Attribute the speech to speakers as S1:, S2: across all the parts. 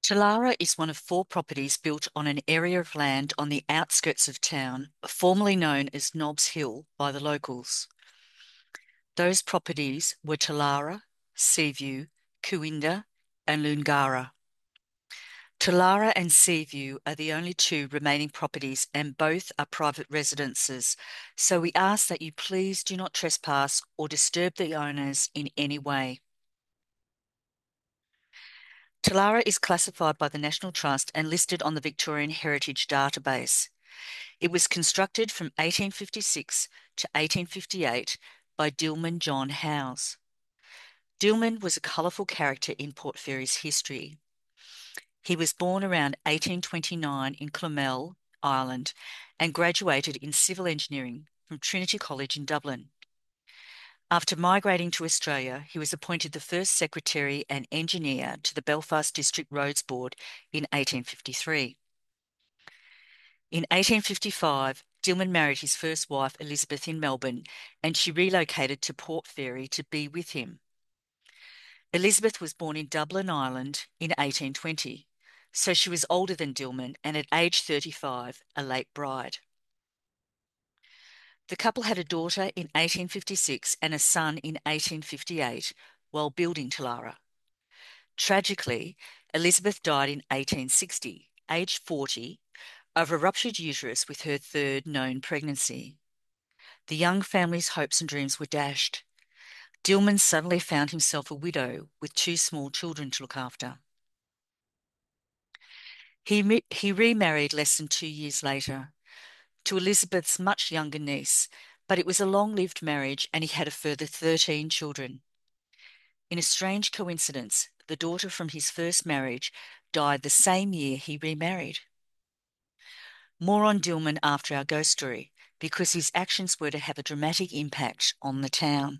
S1: Talara is one of four properties built on an area of land on the outskirts of town, formerly known as Nobbs Hill by the locals. Those properties were Talara, Seaview, Cooinda, and Loongara. Talara and Seaview are the only two remaining properties and both are private residences, so we ask that you please do not trespass or disturb the owners in any way. Talara is classified by the National Trust and listed on the Victorian Heritage Database. It was constructed from 1856 to 1858 by Dillman John Howes. Dillman was a colourful character in Port Fairy's history. He was born around 1829 in Clonmel, Ireland, and graduated in civil engineering from Trinity College in Dublin. After migrating to Australia, he was appointed the first secretary and engineer to the Belfast District Roads Board in 1853. In 1855, Dillman married his first wife, Elizabeth, in Melbourne, and she relocated to Port Fairy to be with him. Elizabeth was born in Dublin, Ireland, in 1820, so she was older than Dillman and at age 35, a late bride. The couple had a daughter in 1856 and a son in 1858 while building Talara. Tragically, Elizabeth died in 1860, aged 40, of a ruptured uterus with her third known pregnancy. The young family's hopes and dreams were dashed. Dillman suddenly found himself a widow with two small children to look after. He remarried less than 2 years later to Elizabeth's much younger niece, but it was a long-lived marriage and he had a further 13 children. In a strange coincidence, the daughter from his first marriage died the same year he remarried. More on Dillman after our ghost story, because his actions were to have a dramatic impact on the town.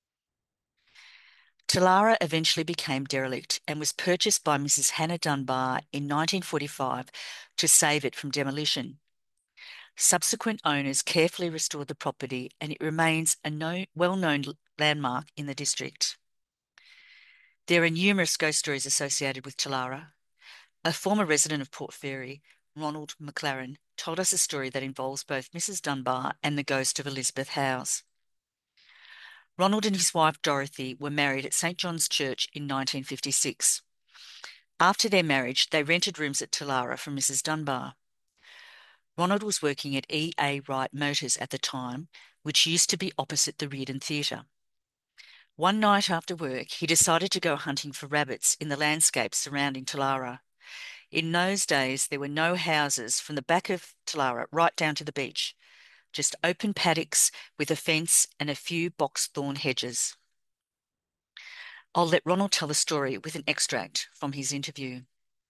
S1: Talara eventually became derelict and was purchased by Mrs. Hannah Dunbar in 1945 to save it from demolition. Subsequent owners carefully restored the property and it remains a well-known landmark in the district. There are numerous ghost stories associated with Talara. A former resident of Port Fairy, Ronald McLaren, told us a story that involves both Mrs. Dunbar and the ghost of Elizabeth Howes. Ronald and his wife Dorothy were married at St. John's Church in 1956. After their marriage, they rented rooms at Talara from Mrs. Dunbar. Ronald was working at E.A. Wright Motors at the time, which used to be opposite the Reardon Theatre. One night after work, he decided to go hunting for rabbits in the landscape surrounding Talara. In those days, there were no houses from the back of Talara right down to the beach, just open paddocks with a fence and a few box thorn hedges. I'll let Ronald tell the story with an extract from his interview.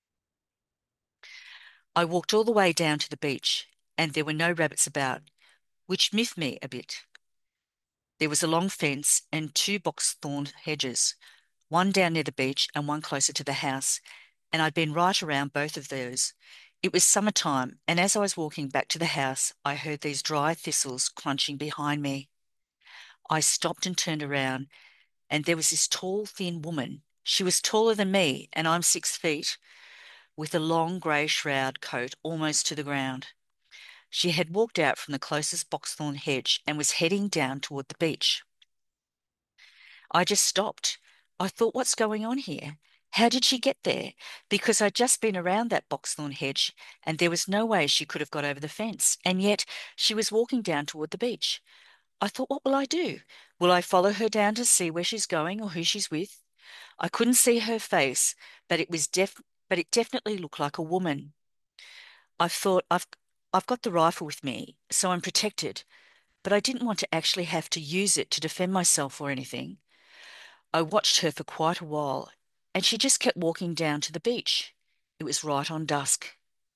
S1: I walked all the way down to the beach, and there were no rabbits about, which miffed me a bit. There was a long fence and two box thorn hedges, one down near the beach and one closer to the house, and I'd been right around both of those. It was summertime, and as I was walking back to the house, I heard these dry thistles crunching behind me. I stopped and turned around, and there was this tall, thin woman. She was taller than me, and I'm 6 feet, with a long grey shroud coat almost to the ground. She had walked out from the closest boxthorn hedge and was heading down toward the beach. I just stopped. I thought, what's going on here? How did she get there? Because I'd just been around that boxthorn hedge and there was no way she could have got over the fence, and yet she was walking down toward the beach. I thought, what will I do? Will I follow her down to see where she's going or who she's with? I couldn't see her face, but it definitely looked like a woman. I thought, I've got the rifle with me, so I'm protected, but I didn't want to actually have to use it to defend myself or anything. I watched her for quite a while, and she just kept walking down to the beach. It was right on dusk.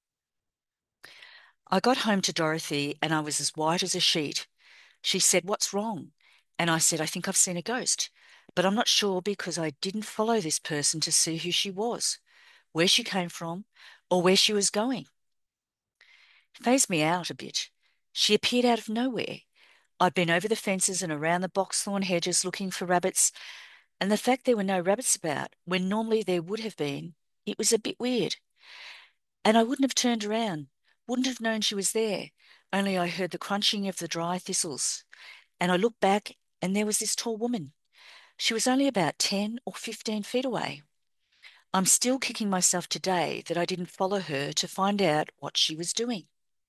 S1: I got home to Dorothy, and I was as white as a sheet. She said, "What's wrong?" And I said, "I think I've seen a ghost, but I'm not sure because I didn't follow this person to see who she was, where she came from, or where she was going." It phased me out a bit. She appeared out of nowhere. I'd been over the fences and around the boxthorn hedges looking for rabbits, and the fact there were no rabbits about, when normally there would have been, It was a bit weird. And I wouldn't have turned around, wouldn't have known she was there, only I heard the crunching of the dry thistles. And I looked back, and there was this tall woman. She was only about 10 or 15 feet away. I'm still kicking myself today that I didn't follow her to find out what she was doing.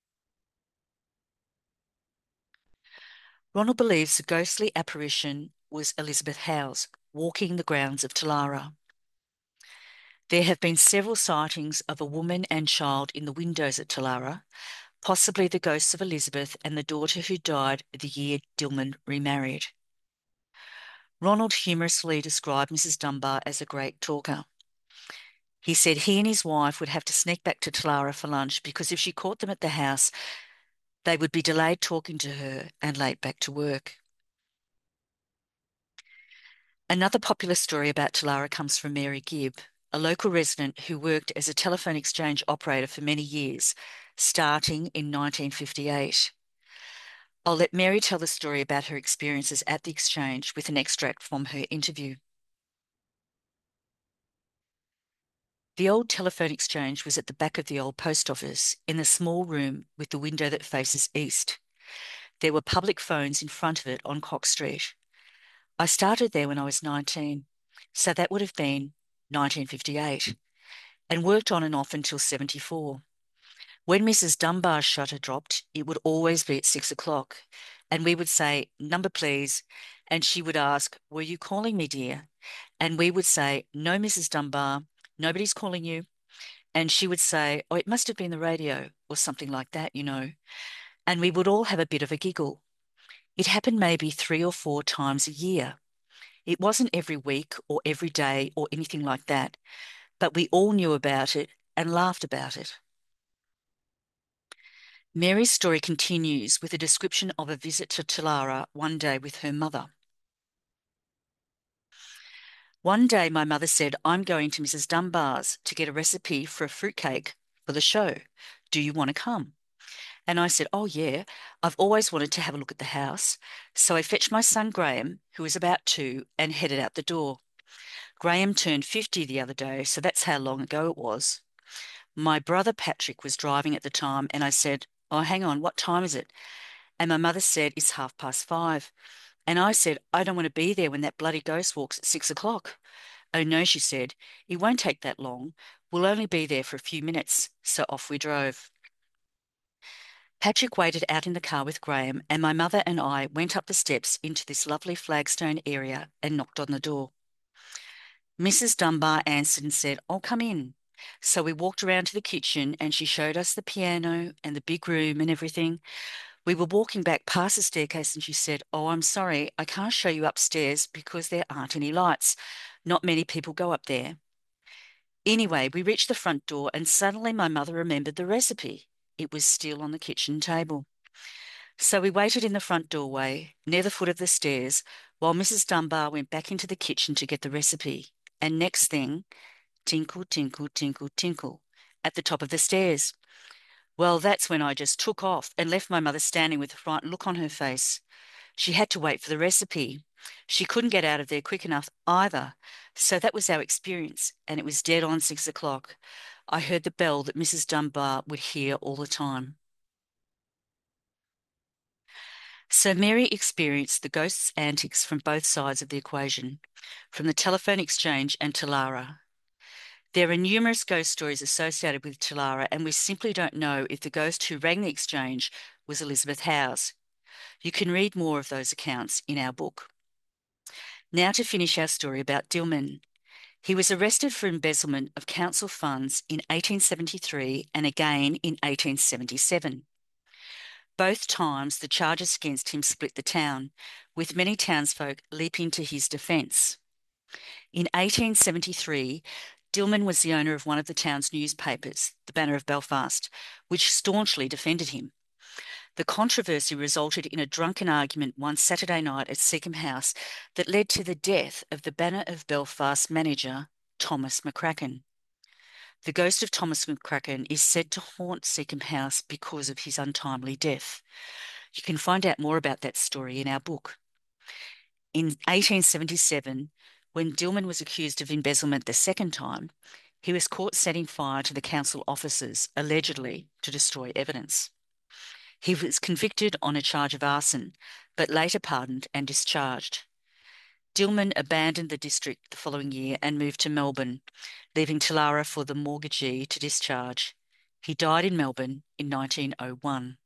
S1: Ronald believes the ghostly apparition was Elizabeth Howes walking the grounds of Talara. There have been several sightings of a woman and child in the windows at Talara, possibly the ghosts of Elizabeth and the daughter who died the year Dillman remarried. Ronald humorously described Mrs. Dunbar as a great talker. He said he and his wife would have to sneak back to Talara for lunch because if she caught them at the house, they would be delayed talking to her and late back to work. Another popular story about Talara comes from Mary Gibb, a local resident who worked as a telephone exchange operator for many years, starting in 1958. I'll let Mary tell the story about her experiences at the exchange with an extract from her interview. The old telephone exchange was at the back of the old post office, in a small room with the window that faces east. There were public phones in front of it on Cox Street. I started there when I was 19, so that would have been 1958, and worked on and off until 74. When Mrs. Dunbar's shutter dropped, it would always be at 6 o'clock, and we would say, "Number, please," and she would ask, "Were you calling me, dear?" And we would say, "No, Mrs. Dunbar, nobody's calling you." And she would say, "Oh, it must have been the radio," or something like that. And we would all have a bit of a giggle. It happened maybe 3 or 4 times a year. It wasn't every week or every day or anything like that, but we all knew about it and laughed about it. Mary's story continues with a description of a visit to Talara one day with her mother. One day, my mother said, "I'm going to Mrs. Dunbar's to get a recipe for a fruitcake for the show. Do you want to come?" And I said, "Oh, yeah, I've always wanted to have a look at the house." So I fetched my son Graham, who was about 2, and headed out the door. Graham turned 50 the other day, so that's how long ago it was. My brother Patrick was driving at the time, and I said, "Oh, hang on, what time is it?" And my mother said, "It's 5:30. And I said, "I don't want to be there when that bloody ghost walks at 6 o'clock." "Oh, no," she said, "it won't take that long. We'll only be there for a few minutes." So off we drove. Patrick waited out in the car with Graham, and my mother and I went up the steps into this lovely flagstone area and knocked on the door. Mrs. Dunbar answered and said, "Oh, come in." So we walked around to the kitchen and she showed us the piano and the big room and everything. We were walking back past the staircase and she said, "Oh, I'm sorry, I can't show you upstairs because there aren't any lights. Not many people go up there." Anyway, we reached the front door and suddenly my mother remembered the recipe. It was still on the kitchen table. So we waited in the front doorway, near the foot of the stairs, while Mrs. Dunbar went back into the kitchen to get the recipe. And next thing, tinkle, tinkle, tinkle, tinkle, at the top of the stairs. Well, that's when I just took off and left my mother standing with a frightened look on her face. She had to wait for the recipe. She couldn't get out of there quick enough either. So that was our experience, and it was dead on 6 o'clock. I heard the bell that Mrs. Dunbar would hear all the time. So Mary experienced the ghost's antics from both sides of the equation, from the telephone exchange and Talara. There are numerous ghost stories associated with Talara, and we simply don't know if the ghost who rang the exchange was Elizabeth Howes. You can read more of those accounts in our book. Now to finish our story about Dillman. He was arrested for embezzlement of council funds in 1873 and again in 1877. Both times the charges against him split the town, with many townsfolk leaping to his defence. In 1873, Dillman was the owner of one of the town's newspapers, the Banner of Belfast, which staunchly defended him. The controversy resulted in a drunken argument one Saturday night at Seacombe House that led to the death of the Banner of Belfast manager, Thomas McCracken. The ghost of Thomas McCracken is said to haunt Seacombe House because of his untimely death. You can find out more about that story in our book. In 1877, when Dillman was accused of embezzlement the second time, He was caught setting fire to the council offices, allegedly to destroy evidence. He was convicted on a charge of arson, but later pardoned and discharged. Dillman abandoned the district the following year and moved to Melbourne, leaving Tillara for the mortgagee to discharge. He died in Melbourne in 1901.